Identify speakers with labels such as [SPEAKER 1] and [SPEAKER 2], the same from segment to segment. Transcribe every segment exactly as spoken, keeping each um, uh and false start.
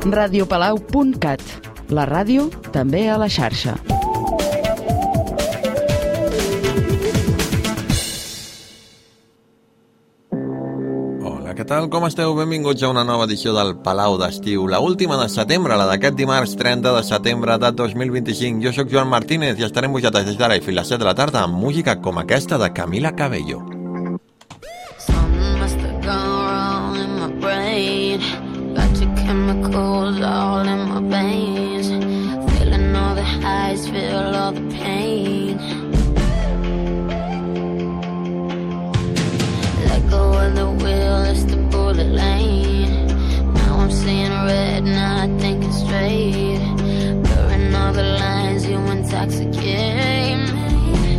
[SPEAKER 1] radiopalau punt cat. La ràdio també a la xarxa.
[SPEAKER 2] Hola, què tal? Com esteu? Benvinguts a una nova edició del Palau d'Estiu, la última de setembre, la d'aquest dimarts trenta de setembre de dos mil vint-i-cinc. Jo sóc Joan Martínez i estarem bojates des d'ara i fins les set de la tarda amb música com aquesta de Camila Cabello.
[SPEAKER 3] Chemicals all in my veins, feeling all the highs, feel all the pain. Let go of the wheel, it's the bullet lane. Now I'm seeing red, now I think it's straight. Blurring all the lines, you intoxicate me.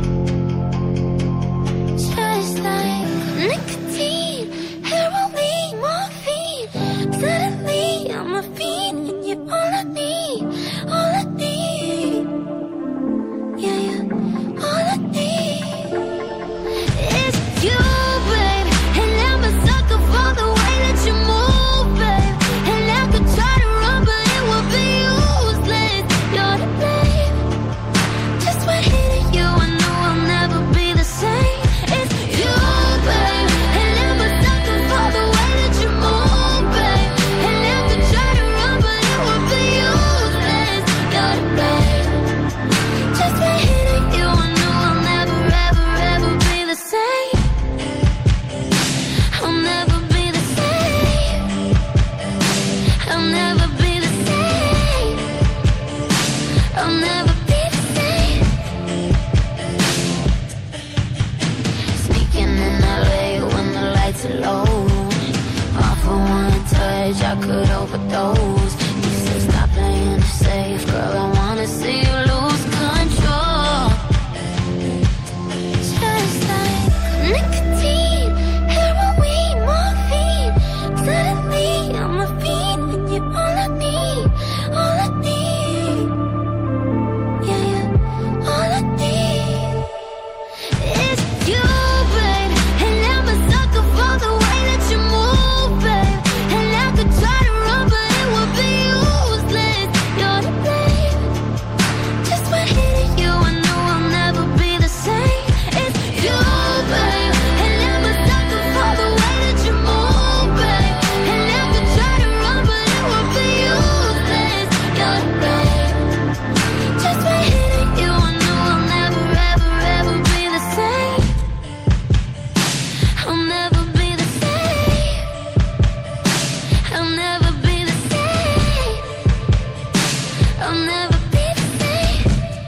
[SPEAKER 3] Just like nicotine, heroin, morphine. Suddenly I'm a fiend and you're all I need, all I need. Yeah, yeah, all I need is you, babe. And I'm a sucker for the way that you move, babe. And I could try to run, but it would be useless. You're to blame. Just by hitting you, I know I'll never be the same. It's you, babe. And I'm a sucker for the way that you move, babe. I could overdose. You said stop playing it safe, girl. I wanna see you lose control. Just like nicotine, heroin, morphine. Suddenly I'm a fiend and you're all I need, all I need. Yeah, yeah, all I need is you, babe. And I'm a sucker for the way that you move, babe. Try to run, but it would be useless. You're to blame. Just by hitting you, I know I'll never be the same. It's you, babe. And I'm a sucker for the way that you move, babe. And I could try to run, but it would be useless. You're to blame. Just by hitting you, I know I'll never, ever, ever be the same. I'll never be the same. I'll never be the same. I'll never be the same.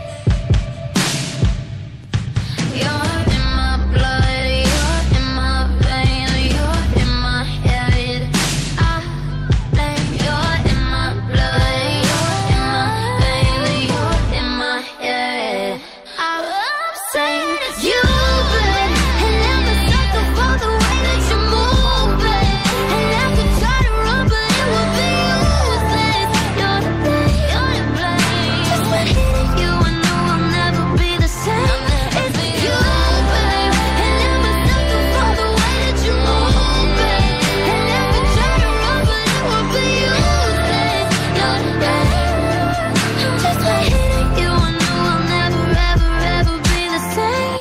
[SPEAKER 3] You're in my blood, you're in my vein, you're in my head. I blame you're in my blood, you're in my vein, you're in my head. I'm saying you, babe, and I'm a sucker for the way that you move, babe. And I could try to run, but it would be useless. You're to blame, you're to blame. Just by hitting you, I know I'll never be the same. It's you, babe, and I'm a sucker for the way that you move, babe. And I could try to run, but it would be useless. You're to blame. Just by hitting you, I know I'll never, ever, ever be the same.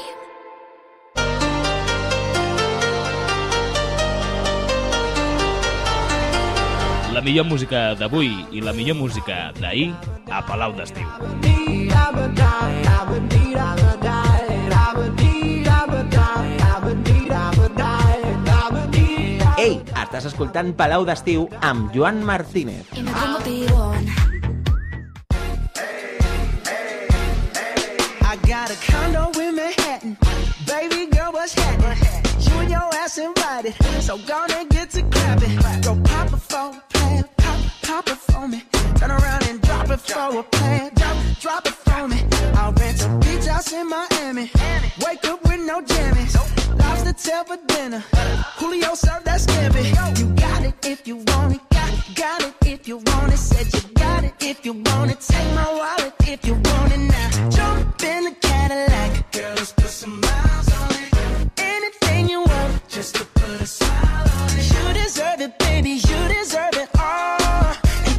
[SPEAKER 4] La millor música d'avui i la millor música d'ahir a Palau d'Estiu.
[SPEAKER 5] Ei, estàs escoltant Palau d'Estiu amb Joan Martínez.
[SPEAKER 3] Y me pongo pibón.
[SPEAKER 6] I got a condo in Manhattan. Baby girl, what's happening? You and your ass invited, so gonna get to clapping. Go pop it for a plan, pop, pop it for me. Turn around and drop it for a plan, drop, drop it for me. I'll rent a beach house in Miami. Wake up with no jammies. Lobster tail for dinner. Julio served that scampi. You got it if you want it. Got it, got it if you want it. Said you got it if you want it. Take my wallet if you want it now. Jump in the Cadillac. Girl, let's put some miles on it. Anything you want, just to put a smile on it. You deserve it, baby. You deserve it all.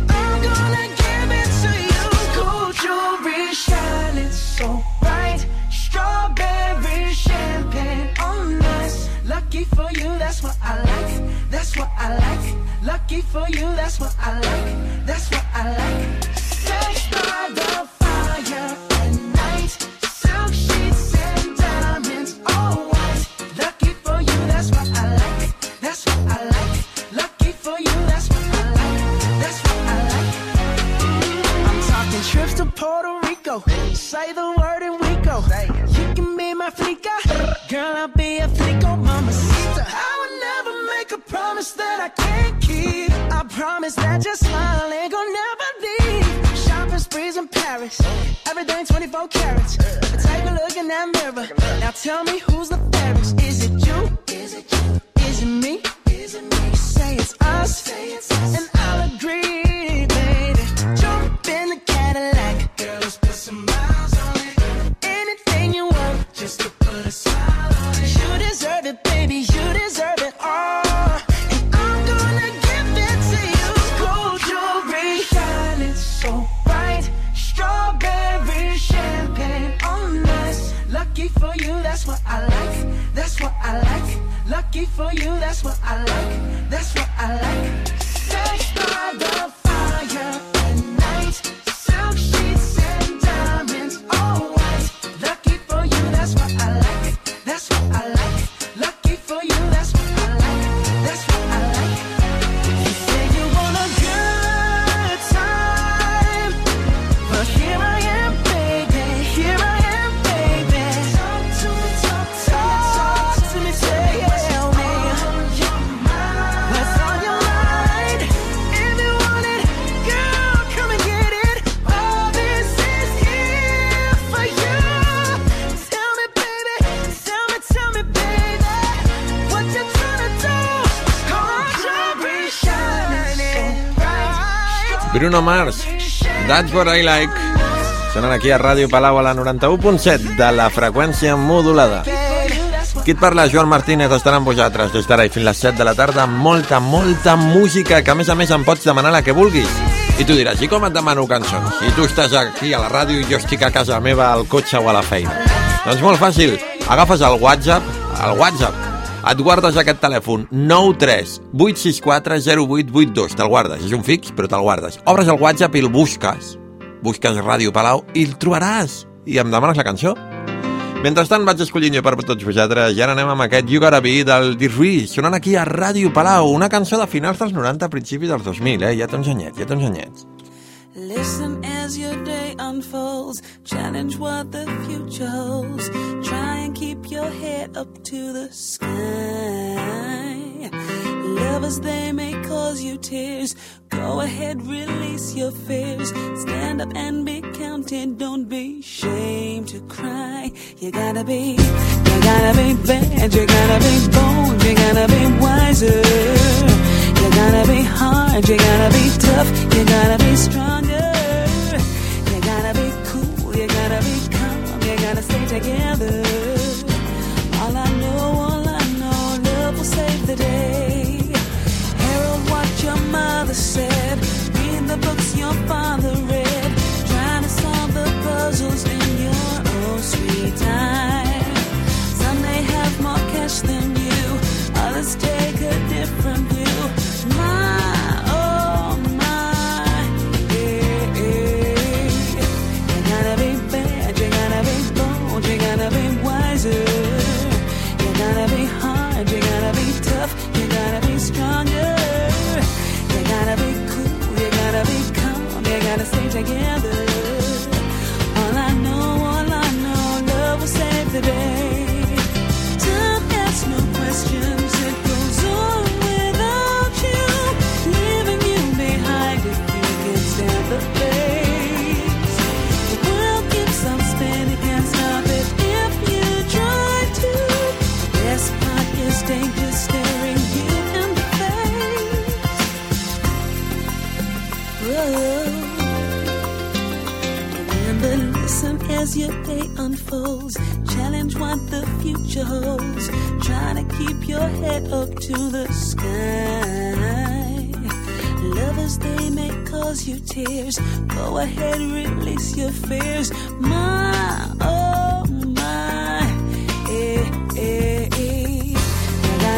[SPEAKER 6] Lucky for you, that's what I like. That's what I like. Lucky for you, that's what I like. That's what I like. Sex by the fire at night. Silk sheets and diamonds, all white. Lucky for you, that's what I like. That's what I like. Lucky for you, that's what I like. That's what I like. I'm talking trips to Puerto Rico. Say the word and we go. You can be my flica. Girl, I'll be a flico, mamacita. I would never make a promise that I can't keep. I promise that your smile ain't gonna never leave. Shopping sprees in Paris, everything twenty-four carats. But take a look in that mirror. Now tell me who's the fairest. Is it you? Is it you? Is it me? Is it me? Say it's us, say it's us. And I'll agree, baby. Jump in the Cadillac. Girl, let's put some miles on it. Anything you want, just to put a smile on it. You deserve it, baby. You deserve it all. And I'm gonna give it to you. Gold jewelry, shining so bright. Strawberry champagne on us. Lucky for you, that's what I like. That's what I like. Lucky for you, that's what I like. That's what I like. Sex by the fire at night. Silk sheets and diamonds, all white. Lucky for you, that's what I like. That's what I like. Lucky for you, that's what I like. That's what I like. You say you want a good time, but here I am, baby. Here I am, baby. Talk to me, talk to me, talk to me, tell me what's on your mind. If you want it, girl, come and get it. All this is here for you. Tell me, baby, tell me, tell me, baby, what you tryna do? Gold jewelry shining bright.
[SPEAKER 2] Bruno Mars, That's What I Like. Sonen aquí a Ràdio Palau a la noranta-u punt set de la freqüència modulada. Qui et parla, Joan Martínez, estarà amb vosaltres des d'ara i fins les set de la tarda amb molta, molta música, que a més a més em pots demanar la que vulguis. I tu diràs, i com et demano cançons? Si tu estàs aquí a la ràdio i jo estic a casa meva, al cotxe o a la feina. Doncs molt fàcil, agafes el WhatsApp, el WhatsApp, et guardes aquest telèfon nou tres vuit sis quatre zero vuit vuit dos, te'l guardes, és un fix però te'l guardes. Obres el WhatsApp i el busques, busques Ràdio Palau i el trobaràs i em demanes la cançó. Mentrestant vaig escollint jo per tots vosaltres i ara anem amb aquest You Gotta Be del Dirui, sonant aquí a Ràdio Palau, una cançó de finals dels noranta, principis dels dos mil, eh? Ja té uns anyets, ja té uns anyets.
[SPEAKER 7] Listen as your day unfolds, challenge what the future holds, try and keep your head up to the sky. Lovers, they may cause you tears, go ahead, release your fears, stand up and be counted, don't be ashamed to cry. You gotta be, you gotta be bad, you gotta be bold, you gotta be wiser. You gotta be hard, you gotta be tough, you gotta be stronger. You gotta be cool, you gotta be calm, you gotta stay together. All I know, all I know, love will save the day. Herald what your mother said, read the books your father read, trying to solve the puzzles in your own sweet time. Some may have more cash than you, others take a different view. My, oh my, yeah, yeah. You gotta be bad, you gotta be bold, you gotta be wiser. You gotta be hard, you gotta be tough, you gotta be stronger. You gotta be cool, you gotta be calm, you gotta stay together. All I know, all I know, love will save the day. Time asks no questions, it goes on without you, leaving you behind if you can stand the pace. The world keeps on spinning, can't stop it if you try to. The best part is danger staring you in the face. Whoa. Remember, listen as your day unfolds, challenge what the future holds, try to keep your head up to the sky. Lovers, they may cause you tears, go ahead, release your fears. My, oh my, eh, eh, eh. You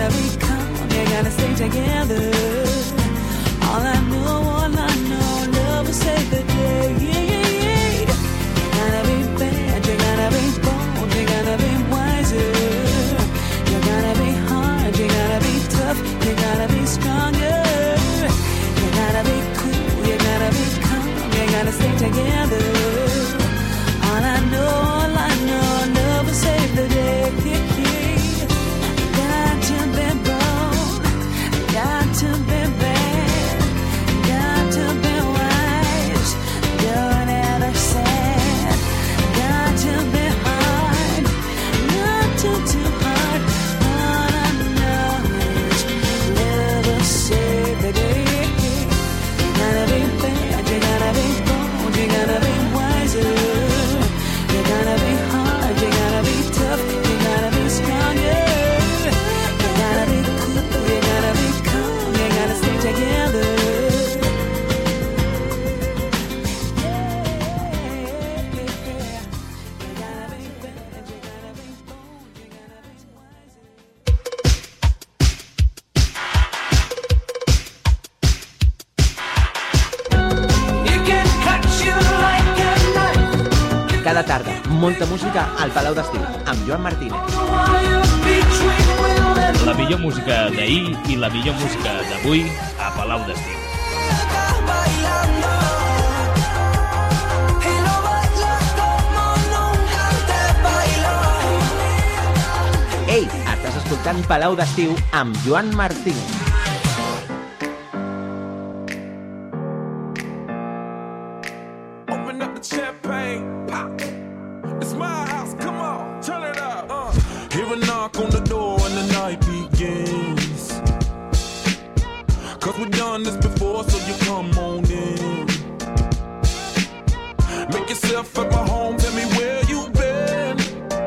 [SPEAKER 7] gotta be calm, you gotta stay together. All I know, all I know, love will save the day. Yeah, yeah, yeah. You gotta be bad, you gotta be bold, you gotta be wiser. You gotta be hard, you gotta be tough, you gotta be stronger. You gotta be cool, you gotta be calm, you gotta stay together. All I know, all I know, love will save the day. Got to be bold, got to be bad, got to be wise, don't ever sad. Got to be hard, not too too hard. All I know is love will save the day. You gotta be bad, you gotta be bold, you gotta be wiser. You gotta be hard, you gotta be tough, you gotta be stronger. You gotta be cool, you gotta be calm, you gotta stay together.
[SPEAKER 5] Cada tarda, molta música al Palau d'Estiu, amb Joan Martínez.
[SPEAKER 4] La millor música d'ahir i la millor música d'avui a Palau d'Estiu.
[SPEAKER 5] Ei, estàs escoltant Palau d'Estiu amb Joan Martínez.
[SPEAKER 8] Open up the champagne, pop. It's my house, come on, turn it up. Uh. Hear a knock on the door and the night begins. Cause we've done this before, so you come on in. Make yourself at my home, tell me where you've been.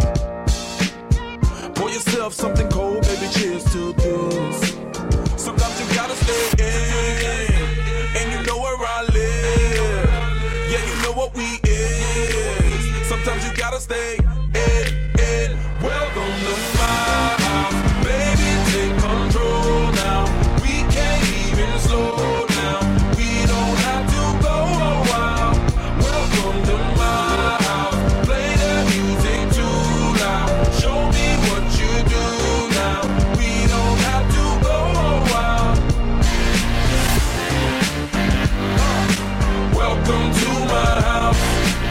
[SPEAKER 8] Pour yourself something cold, baby, cheers to this. Sometimes you gotta stay in, and you know where I live. Yeah, you know what we is. Sometimes you gotta stay in, in. Welcome to my house, baby, take control now. We can't even slow down. We don't have to go a while. Welcome to my house, play the music too loud. Show me what you do now. We don't have to go a while. Welcome to my house.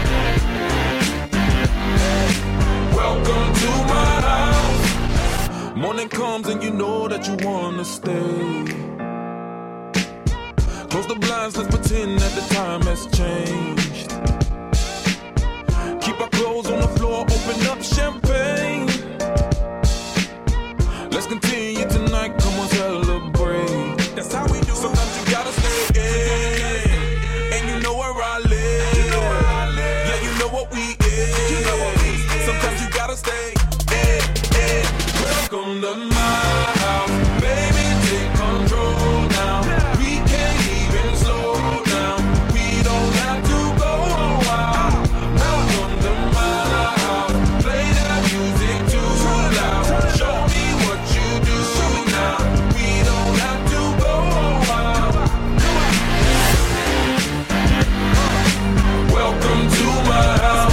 [SPEAKER 8] Welcome to my house. Morning comes and you know that you wanna stay. Close the blinds, let's pretend that the time has changed. Keep our clothes on the floor, open up champagne. Let's continue tonight, come on, celebrate. That's how we do. Sometimes you gotta stay in, and you know where I live. You know where I live. Yeah, you know what we is. You know what we is. Sometimes you gotta stay in, in. Welcome to my house, baby, take control now. We can't even slow down. We don't have to go a while. Welcome to my house, play that music too loud. Show me what you do now. We don't have to go a while. Welcome to my house.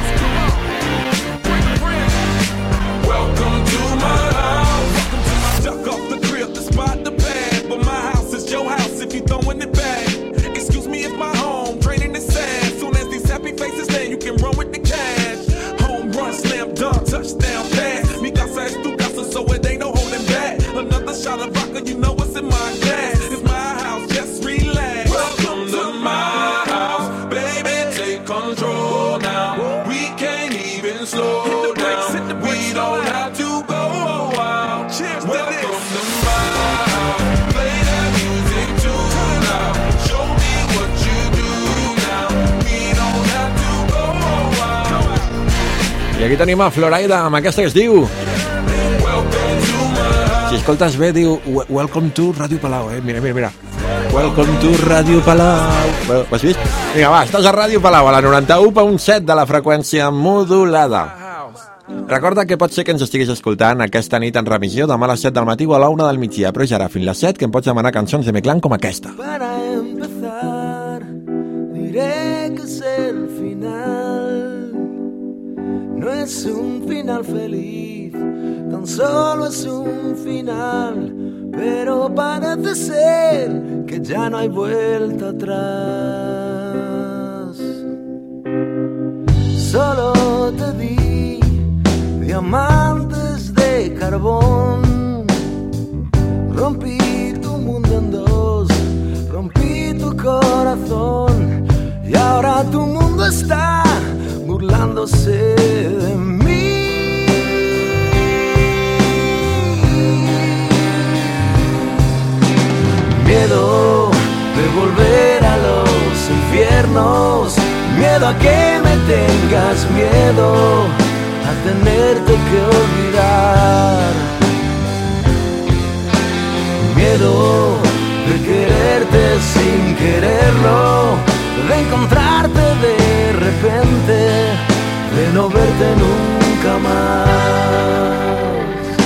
[SPEAKER 8] Welcome to my house. Duck off the crib to spot the bag, but my house is your house if you throwing it back. Excuse me if my home draining the sand. Soon as these happy faces land, you can run with the cash. Home run, slam dunk, touchdown pass. Mi casa es tu casa, so it ain't no holding back. Another shot of vodka, you know what's in my glass. It's my house, just relax. Welcome to my house, baby, take control now. We can't even slow down. We don't have to go a while. Cheers. Welcome to my house, play that music too loud. Show me what you do now. We don't have to go a while.
[SPEAKER 2] I aquí tenim a Floraida amb aquesta que es diu...
[SPEAKER 8] Welcome to my house.
[SPEAKER 2] Si escoltes bé, diu "We- Welcome to Ràdio Palau", eh? Mira, mira, mira. Welcome to Ràdio Palau. Bueno, ho has vist? Vinga, va, estàs a Ràdio Palau, a la noranta-u coma set de la freqüència modulada. Recorda que pot ser que ens estiguis escoltant aquesta nit en remissió demà a les set del matí o a la una del migdia, però ja ara fins les set que em pots demanar cançons de Meclán com aquesta.
[SPEAKER 6] Para empezar, diré que es el final. No es un final feliz, tan solo es un final. Pero parece ser que ya no hay vuelta atrás. Solo te di diamantes de carbón. Rompí tu mundo en dos, rompí tu corazón. Y ahora tu mundo está burlándose de mí. Miedo de volver a los infiernos. Miedo a que me tengas, miedo a tenerte que olvidar. Miedo de quererte sin quererlo, de encontrarte de repente, de no verte nunca más.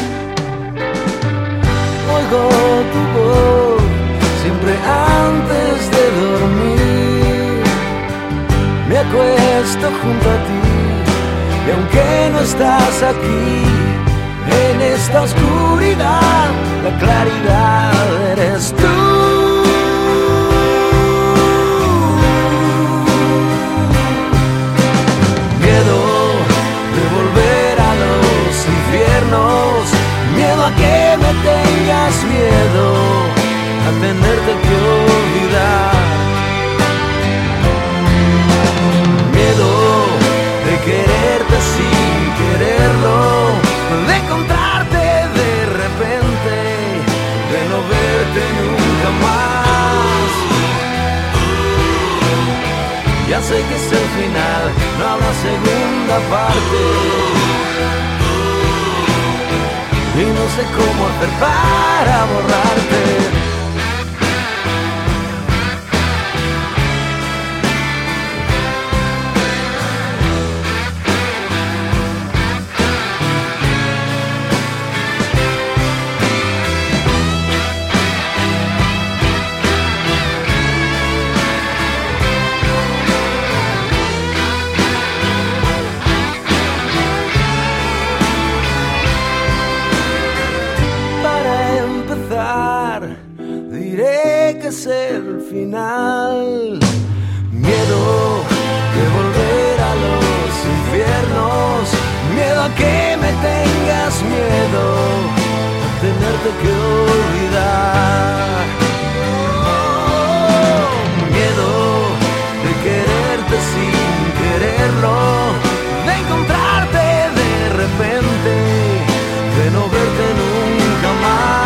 [SPEAKER 6] Oigo tu voz siempre antes de dormir, me acuesto junto a ti y aunque no estás aquí, en esta oscuridad la claridad eres tú. Miedo de volver a los infiernos, miedo a que me tengas, miedo a tenerte que olvidar. Miedo de quererte sin quererlo, de encontrarte de repente, de no verte nunca más. Ya sé que es el final, no habrá segunda parte. Y no sé cómo hacer para borrarte. Es el final. Miedo de volver a los infiernos, miedo a que me tengas, miedo a tenerte que olvidar. Oh, miedo de quererte sin quererlo, de encontrarte de repente, de no verte nunca más.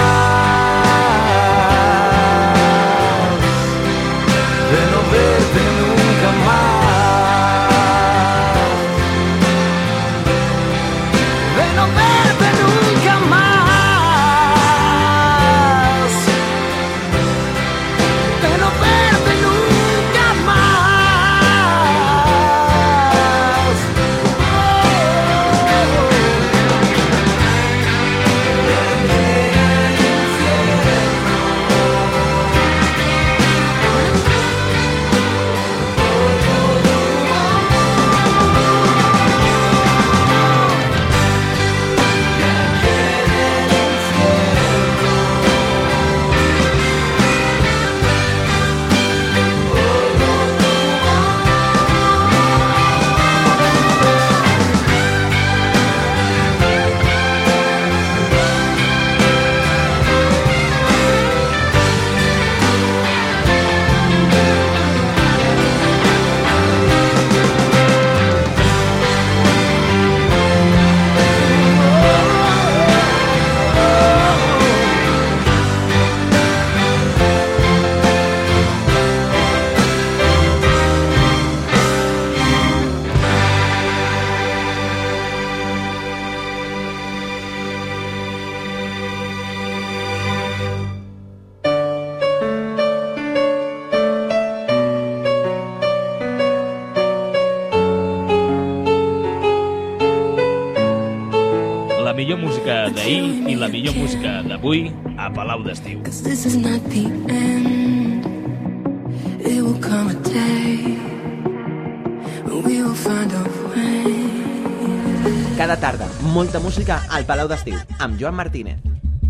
[SPEAKER 4] i la millor música d'avui a Palau d'Estiu.
[SPEAKER 3] This is not the end. It will come a day when we will find a way.
[SPEAKER 5] Cada tarda, molta música al Palau d'Estiu, amb Joan Martínez.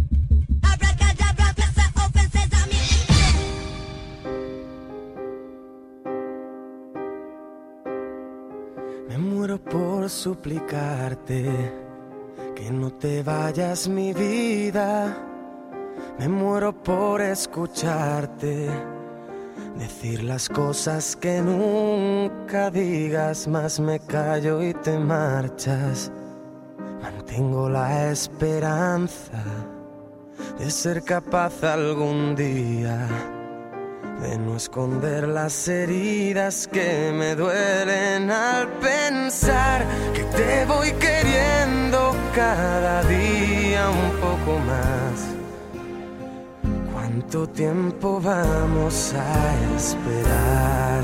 [SPEAKER 9] Me muero por suplicarte que no te vayas, mi vida. Me muero por escucharte decir las cosas que nunca digas, más me callo y te marchas. Mantengo la esperanza de ser capaz algún día de no esconder las heridas que me duelen al pensar que te voy queriendo cada día un poco más. ¿Cuánto tiempo vamos a esperar?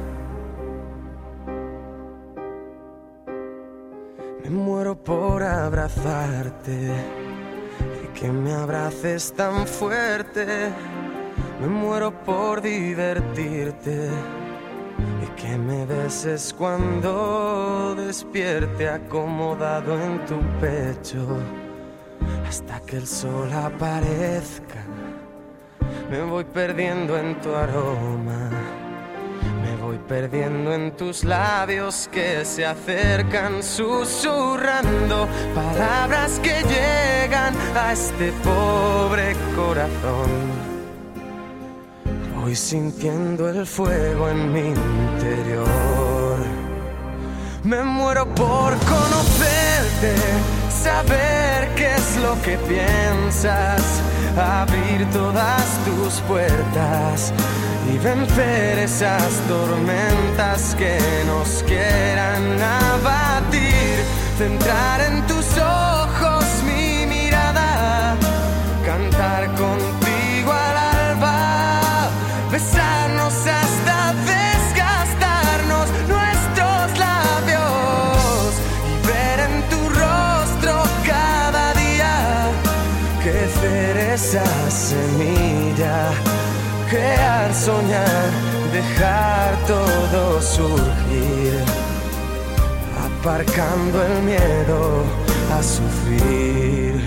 [SPEAKER 9] Me muero por abrazarte y que me abraces tan fuerte. Me muero por divertirte y que me beses cuando despierte acomodado en tu pecho hasta que el sol aparezca. Me voy perdiendo en tu aroma, me voy perdiendo en tus labios que se acercan susurrando palabras que llegan a este pobre corazón. Voy sintiendo el fuego en mi interior. Me muero por conocerte, saber qué es lo que piensas, abrir todas tus puertas y vencer esas tormentas que nos quieran abatir. Centrar en tus ojos mi mirada, cantar contigo al alba, besarnos hasta desgastarnos nuestros labios y ver en tu rostro cada día crecer esa semilla, crear, soñar, dejar todo surgir, aparcando el miedo a sufrir.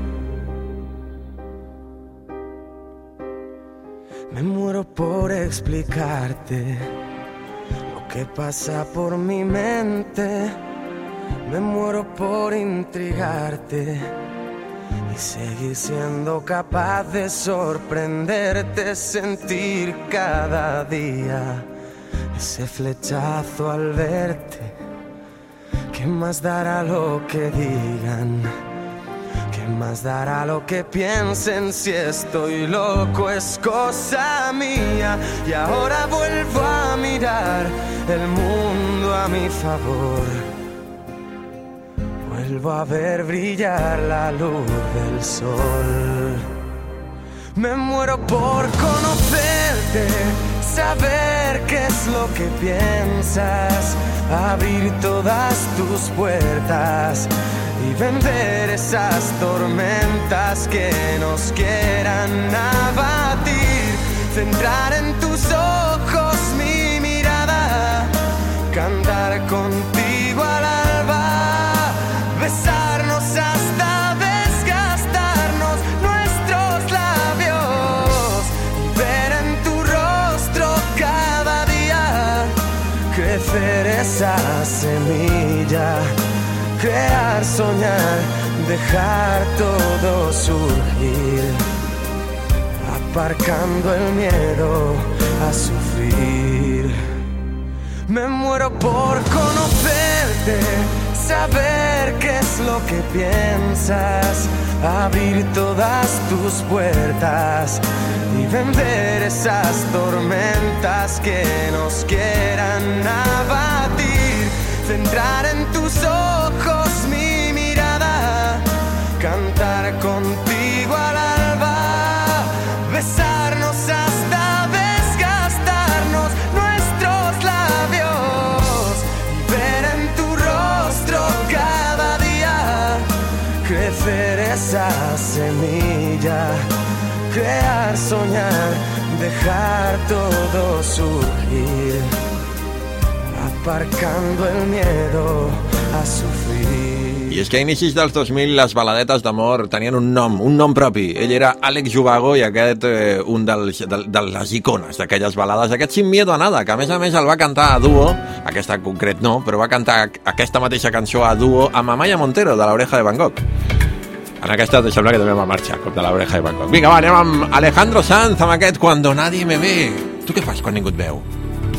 [SPEAKER 9] Me muero por explicarte lo que pasa por mi mente. Me muero por intrigarte y seguir siendo capaz de sorprenderte, sentir cada día ese flechazo al verte. ¿Qué más dará lo que digan? ¿Qué más dará lo que piensen? Si estoy loco es cosa mía. Y ahora vuelvo a mirar el mundo a mi favor. Vuelvo a ver brillar la luz del sol. Me muero por conocerte, saber qué es lo que piensas, abrir todas tus puertas y vencer esas tormentas que nos quieran abatir. Centrar en tus ojos mi mirada, cantar contigo al alba, besarnos hasta desgastarnos nuestros labios y ver en tu rostro cada día crecer esa semilla, crear, soñar, dejar todo surgir, aparcando el miedo a sufrir. Me muero por conocerte, saber qué es lo que piensas, abrir todas tus puertas y vencer esas tormentas que nos quieran abatir. Centrar en tus ojos mi mirada, cantar contigo al alba, besarnos hasta desgastarnos nuestros labios y ver en tu rostro cada día crecer esa ya. Crear, soñar, dejar todo surgir, aparcando el miedo a sufrir.
[SPEAKER 2] I és que a inicis dels dos mil les baladetes d'amor tenien un nom, un nom propi. Ell era Àlex Ubago i aquest eh, un dels, de, de les icones d'aquelles balades, aquest Sin Miedo a Nada, que a més a més el va cantar a duo, aquesta en concret no, però va cantar aquesta mateixa cançó a duo amb Amaya Montero, de l'Oreja de Van Gogh. En aquesta te sembla que també va marxar, com de l'Oreja de Van Gogh. Vinga, va, anem amb Alejandro Sanz, amb aquest Cuando Nadie Me Ve. Tu què fas quan ningú et veu?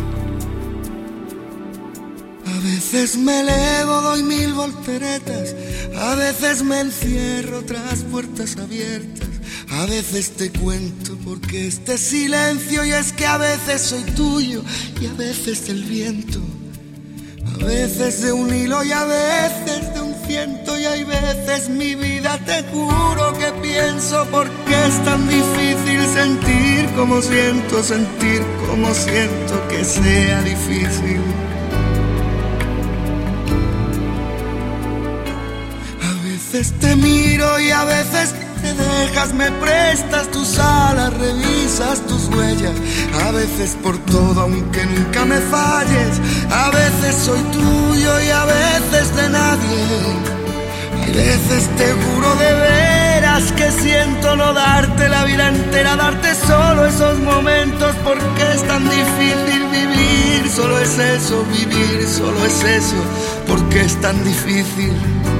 [SPEAKER 10] A veces me elevo, doy mil volteretas, a veces me encierro tras puertas abiertas, a veces te cuento porque este silencio, y es que a veces soy tuyo y a veces del viento, a veces de un hilo y a veces de un ciento, y hay veces mi vida te juro que pienso porque es tan difícil sentir como siento, sentir como siento que sea difícil. A veces te miro y a veces te dejas, me prestas tus alas, revisas tus huellas, a veces por todo aunque nunca me falles, a veces soy tuyo y a veces de nadie, a veces te juro de veras que siento no darte la vida entera, darte solo esos momentos porque es tan difícil vivir, solo es eso, vivir, solo es eso, porque es tan difícil.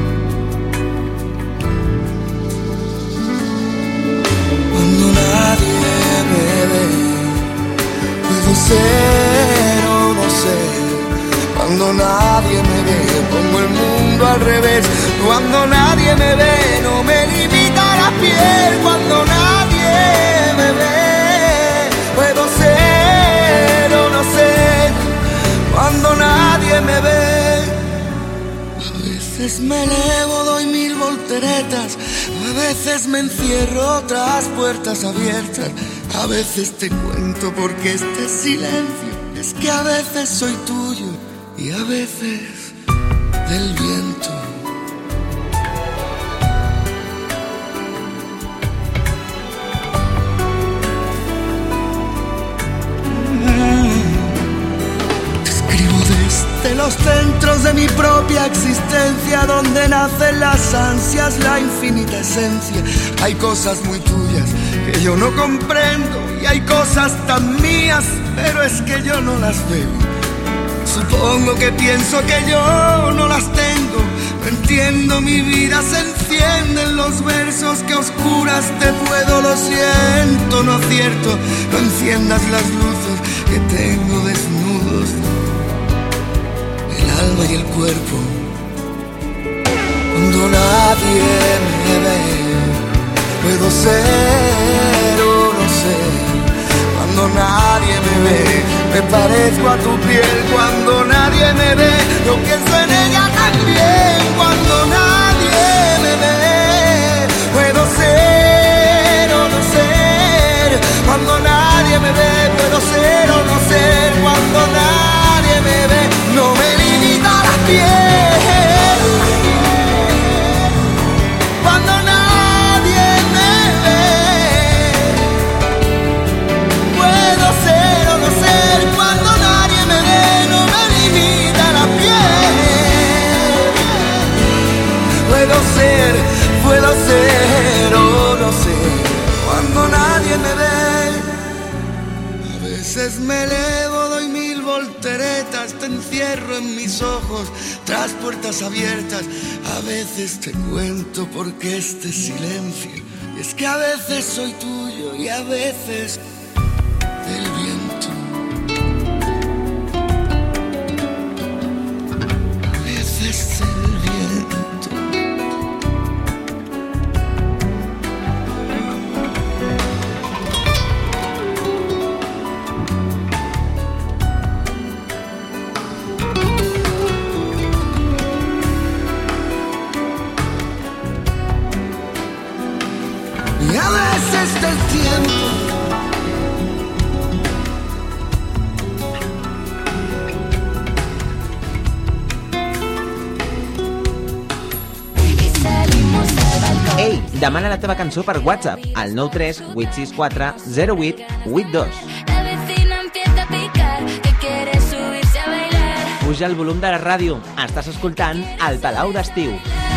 [SPEAKER 10] Puedo ser o no ser, cuando nadie me ve, pongo el mundo al revés, cuando nadie me ve, no me limita la piel, cuando nadie me ve, puedo ser o no ser, cuando nadie me ve. A veces me elevo, doy mil volteretas, a veces me encierro tras puertas abiertas, a veces te cuento porque este silencio es que a veces soy tuyo y a veces del viento. Te escribo desde los centros de mi propia existencia, donde nacen las ansias, la infinita esencia. Hay cosas muy tuyas que yo no comprendo y hay cosas tan mías, pero es que yo no las veo. Supongo que pienso que yo no las tengo, no entiendo mi vida, se encienden los versos que a oscuras te puedo, lo siento, no acierto, no enciendas las luces que tengo desnudos, el alma y el cuerpo. Cuando nadie me ve, puedo ser o no ser, cuando nadie me ve, me parezco a tu piel, cuando nadie me ve, yo pienso en ella también, cuando nadie me ve, puedo ser o no ser, cuando nadie me ve, puedo ser o no ser, cuando nadie me ve, no me limita la piel, cuando nadie me ve, puedo ser o no ser, cuando nadie me ve, no me limita la piel, puedo ser, puedo ser o no ser, cuando nadie me ve. A veces me elevo, doy mil volteretas, te encierro en mis ojos, tras puertas abiertas, a veces te cuento porque este silencio, y es que a veces soy tuyo y a veces del viento. A veces del viento. Y a veces del tiempo.
[SPEAKER 5] Ei, Demana la teva cançó per WhatsApp al nou tres vuit sis quatre zero vuit vuit dos.
[SPEAKER 3] La vecina empieza a picar, que quiere subirse a bailar.
[SPEAKER 5] Puja el volum de la ràdio. Estàs escoltant el Palau d'Estiu.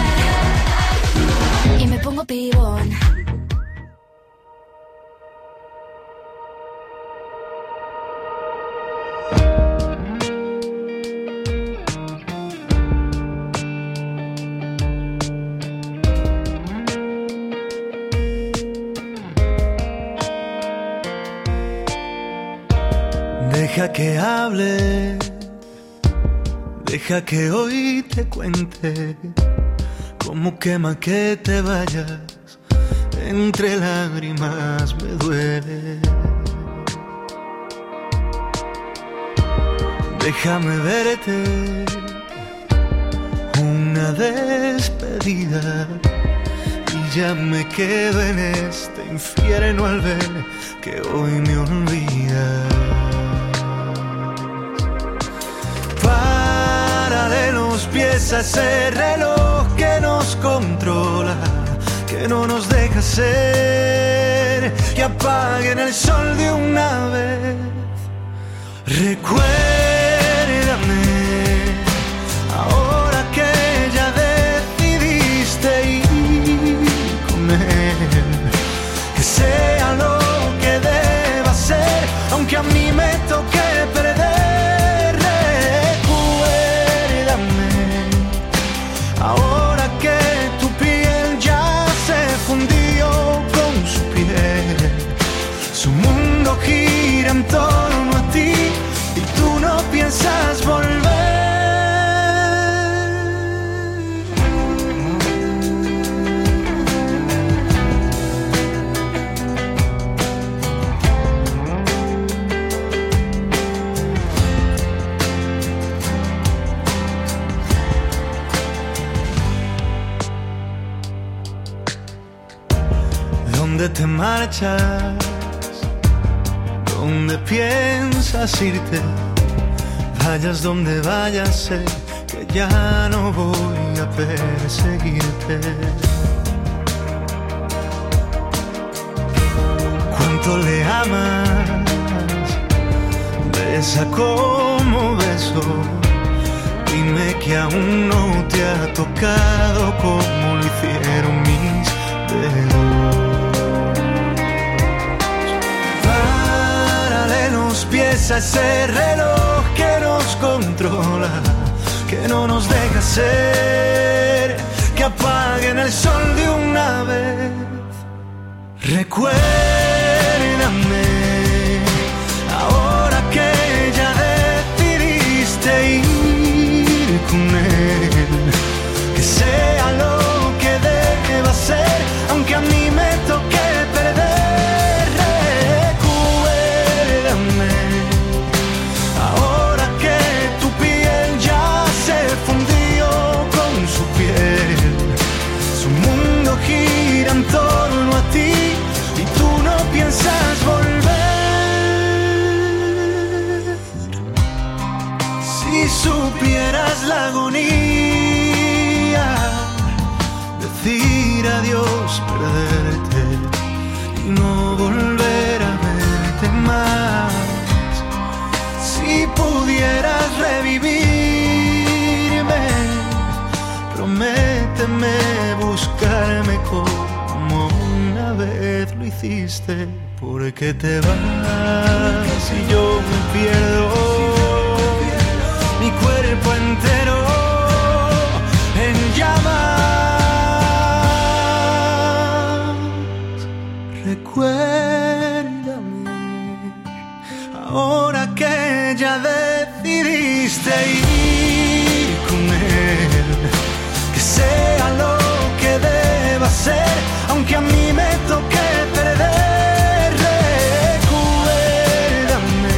[SPEAKER 3] Y me pongo pibón.
[SPEAKER 9] Deja que hable, deja que hoy te cuente cómo quema que te vayas, entre lágrimas me duele. Déjame verte una despedida y ya me quedo en este infierno al ver que hoy me olvidas. Párale los pies a ese reloj que nos controla, que no nos deja ser, que apaguen el sol de una vez. Recuérdame, ahora que ya decidiste ir con él, que sea lo que deba ser, aunque a mí me toque perder. Ahora que tu piel ya se fundió con su piel, su mundo gira en torno a ti y tú no piensas volver. ¿Dónde te marchas? ¿Dónde piensas irte? Vayas donde vayas, sé que ya no voy a perseguirte. ¿Cuánto le amas? Besa como beso. Dime que aún no te ha tocado como lo hicieron mis dedos. Los pies a ese reloj que nos controla, que no nos deja ser, que apaguen el sol de una vez. Recuérdame, ahora que ya decidiste ir con él, que sea lo que deba ser, aunque a mí me toque perder. Ahora que tu piel ya se fundió con su piel, su mundo gira en torno a ti y tú no piensas volver. Si supieras la agonía, decir adiós, perderte y no volver a verte más. Si pudieras revivirme, prométeme buscarme como una vez lo hiciste, porque te vas y yo me pierdo, mi cuerpo entero en llamas. Recuérdame, ahora que ya decidiste ir con él, que sea lo que deba ser, aunque a mí me toque perder. Recuérdame,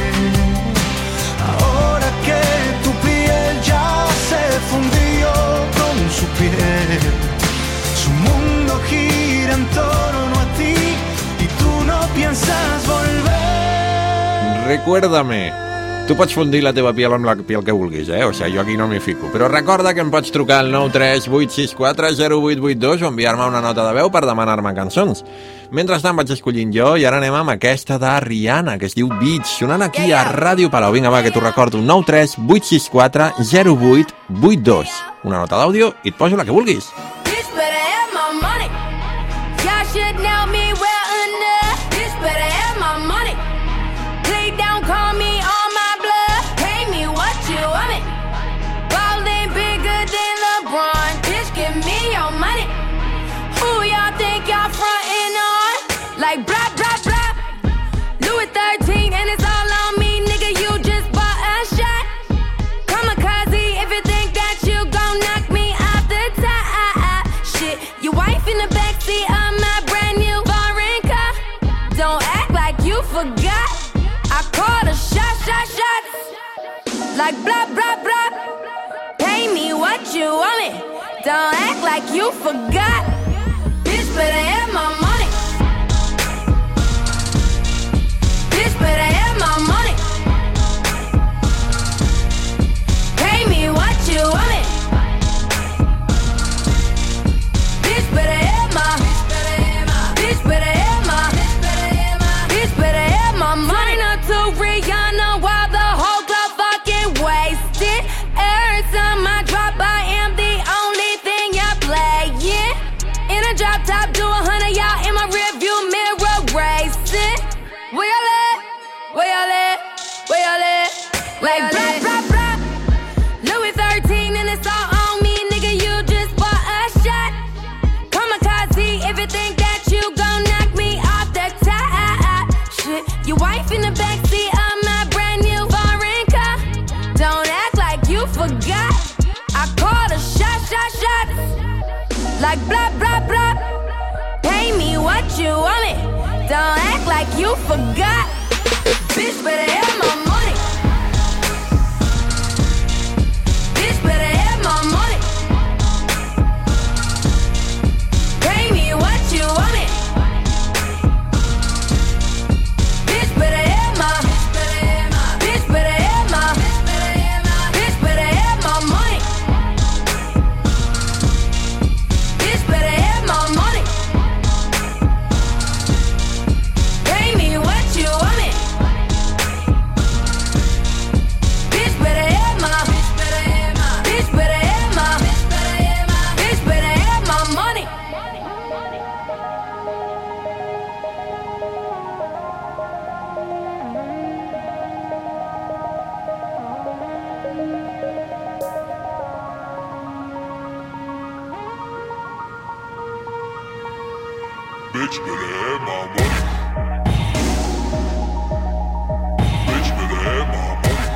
[SPEAKER 9] ahora que tu piel ya se fundió con su piel, su mundo gira en torno a ti y tú no piensas volver.
[SPEAKER 2] Recuérdame. Tu pots fundir la teva piel amb la piel que vulguis, eh? O sigui, jo aquí no m'hi fico. Però recorda que em pots trucar al nou tres vuit sis quatre zero vuit vuit dos o enviar-me una nota de veu per demanar-me cançons. Mentrestant vaig escollint jo i ara anem amb aquesta de Rihanna, que es diu Beach, sonant aquí a Ràdio Palau. Vinga, va, que t'ho recordo. nou tres vuit sis quatre zero vuit vuit dos. Una nota d'àudio i et poso la que vulguis.
[SPEAKER 3] Bitch better have my money. Y'all should know me well enough. Bitch better have my money. Play down, call me on my blood. Pay me what you want it. Ballin' bigger than LeBron. Bitch, give me your money. Who y'all think y'all frontin' on? Like blah, blah, blah. Louis thirteen and it's all on me, nigga. You just bought a shot. Kamikaze if you think that you gon' knock me off the top. Shit, your wife in the backseat of my brand new foreign car. Don't act like you forgot. I called a shot, shot, shots. Like blah, blah, blah. Pay me what you want it. Don't act like you forgot. Bitch better have my money. Bitch better have my money. Pay me what you want it. Bitch better have my. Bitch better have my. Bitch better have my money. Not to Rihanna while the whole club fucking wasted. Every time I drop, I am the only thing you're playing. In a drop top, do a hundred, y'all in my rearview mirror racing. Where y'all at? Where y'all at? Where y'all at? Like blah, blah, blah. Louis thirteen and it's all on me, nigga, you just bought a shot. Kamikaze if you think that you gon' knock me off the top. Shit, your wife in the backseat of my brand new foreign car. Don't act like you forgot. I called a shot, shot, shots. Like blah, blah, blah. Pay me what you want it. Don't act like you forgot. Bitch better have my money. Bitch better have my money. Pay me what you want it. Bitch better have my. Bitch better have my. Bitch better have my money. Bitch better have my money. Pay me what you want it. Bitch better have my. Bitch better have my. Bitch better have my money.
[SPEAKER 8] Bitch better have my money. Bitch better have my money.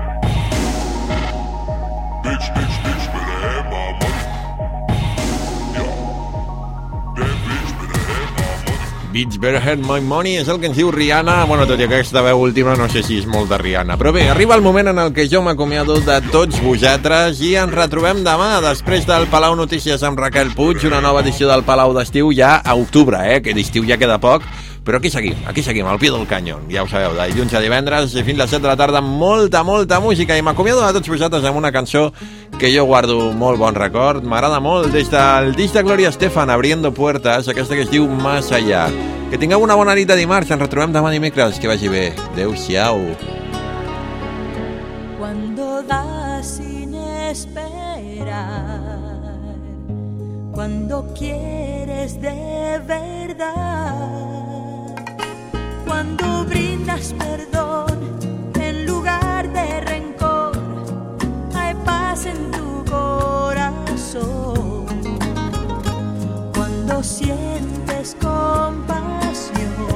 [SPEAKER 8] Bitch, bitch, bitch better have my money. Yo, that bitch better have my money.
[SPEAKER 2] Bitch better have my money és el que ens diu Rihanna. Bueno, tot i aquesta veu última no sé si és molt de Rihanna. Però bé, arriba el moment en el que jo m'acomiado de tots vosaltres i ens retrobem demà, després del Palau Notícies amb Raquel Puig, una nova edició del Palau d'Estiu ja a octubre, eh? Que d'estiu ja queda poc. Però aquí seguim, aquí seguim, al pie del canyón. Ja ho sabeu, de dilluns a divendres i fins a les set de la tarda, molta, molta música. I m'acomiado de tots vosaltres amb una cançó que jo guardo molt bon record. M'agrada molt, des del disc de Gloria Estefan, Abriendo Puertas, aquesta que es diu Más Allá. Que tingueu una bona nit de dimarts, ens retrobem demà dimecres. Que vagi bé. Adéu-siau.
[SPEAKER 7] Cuando das sin esperar, cuando quieres de verdad, cuando brindas perdón en lugar de rencor, hay paz en tu corazón. Cuando sientes compasión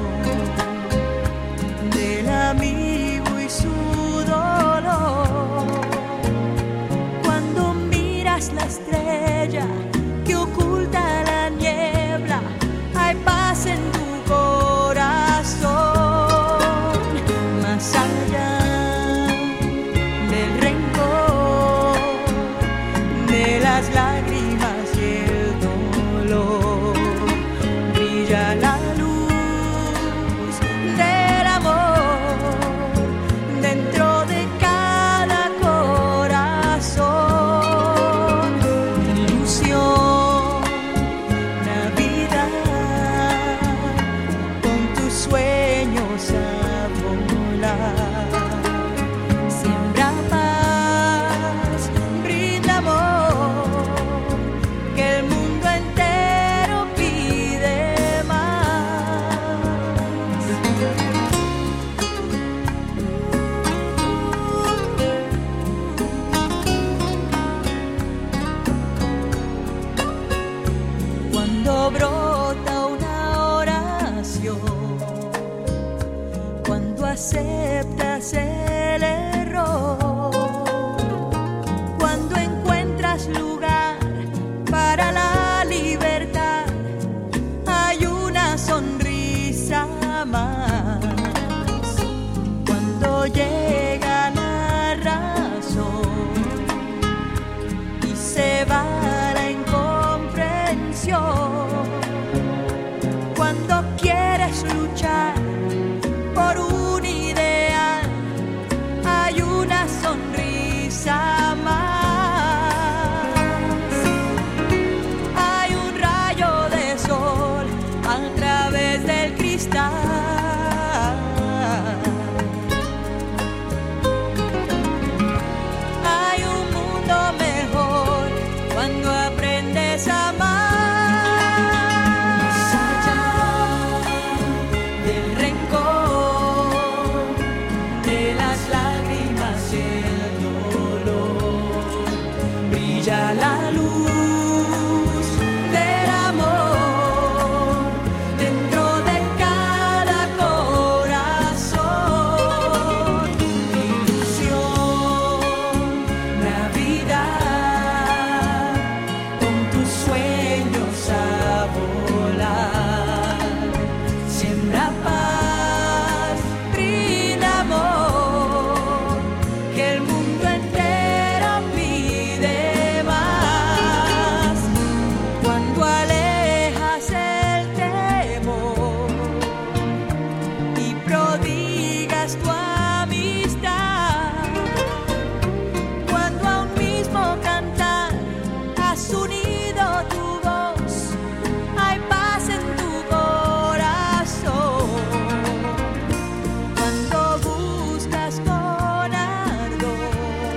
[SPEAKER 7] del amigo y su dolor, cuando miras la estrella que oculta la niebla, hay paz en tu corazón. sueños a volar. Siembra paz, brinda amor, que el mundo entero pide más. Cuando brota una oración, cuando aceptas el error, cuando encuentras lugar para la libertad, hay una sonrisa más. Cuando llega la razón y se va la incomprensión, cuando quieres luchar por un ideal, hay una sonrisa más. Hay un rayo de sol a través del cristal. Hay un mundo mejor cuando aprendes a amar. Más allá del rencor, de las lágrimas y el dolor, brilla la luz del amor dentro de cada corazón. Ilusión, Navidad, con tus sueños a volar. Siembra paz, brinda amor, que el mundo entero pide más. Cuando alejas el temor y prodigas tu amistad, cuando a un mismo cantar has unido tu voz, hay paz en tu corazón. Cuando buscas con ardor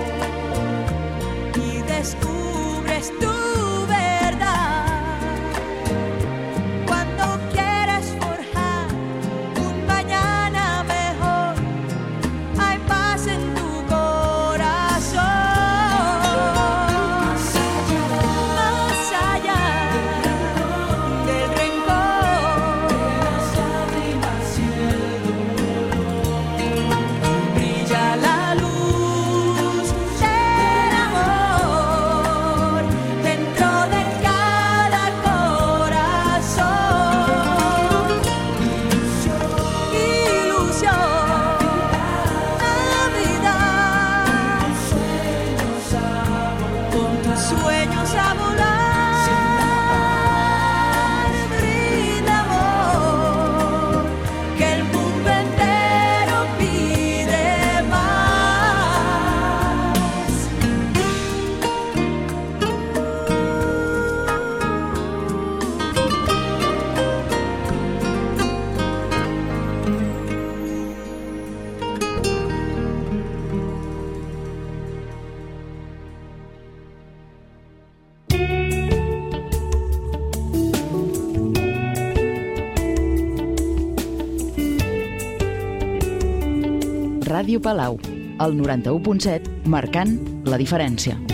[SPEAKER 7] y descubres tu verdad, cuando quieres forjar un mañana mejor, hay paz en tu corazón. Más allá del rencor, de las lágrimas y el dolor, brilla la luz del amor dentro de cada corazón. Ilusión, Navidad, con tus sueños a volar. Brinda amor, que el mundo entero pide más.
[SPEAKER 1] Ràdio Palau, el noranta-u punt set, marcant la diferència.